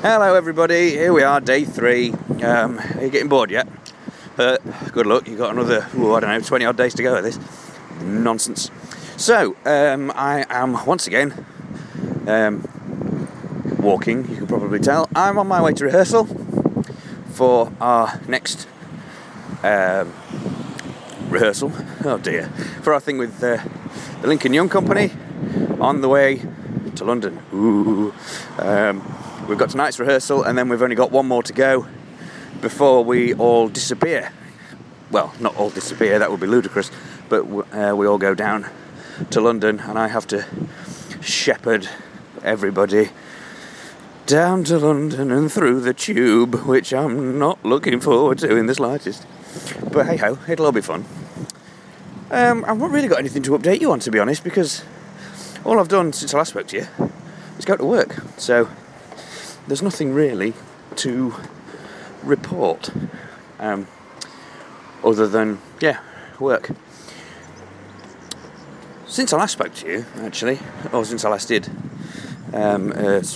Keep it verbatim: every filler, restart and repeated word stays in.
Hello everybody, here we are, day three. Um, are you getting bored yet? Uh, good luck, you've got another, ooh, I don't know, twenty odd days to go at this. Nonsense. So, um, I am once again um, walking, you can probably tell. I'm on my way to rehearsal for our next um, rehearsal. Oh dear. For our thing with uh, the Lincoln Young Company on the way to London. Ooh. Um, we've got tonight's rehearsal and then we've only got one more to go before we all disappear. Well, not all disappear, that would be ludicrous, but uh, we all go down to London and I have to shepherd everybody down to London and through the tube, which I'm not looking forward to in the slightest. But hey ho, it'll all be fun. Um, I've not really got anything to update you on, to be honest, because all I've done since I last spoke to you is go to work. So there's nothing really to report, um, other than, yeah, work. Since I last spoke to you, actually, or since I last did um, uh,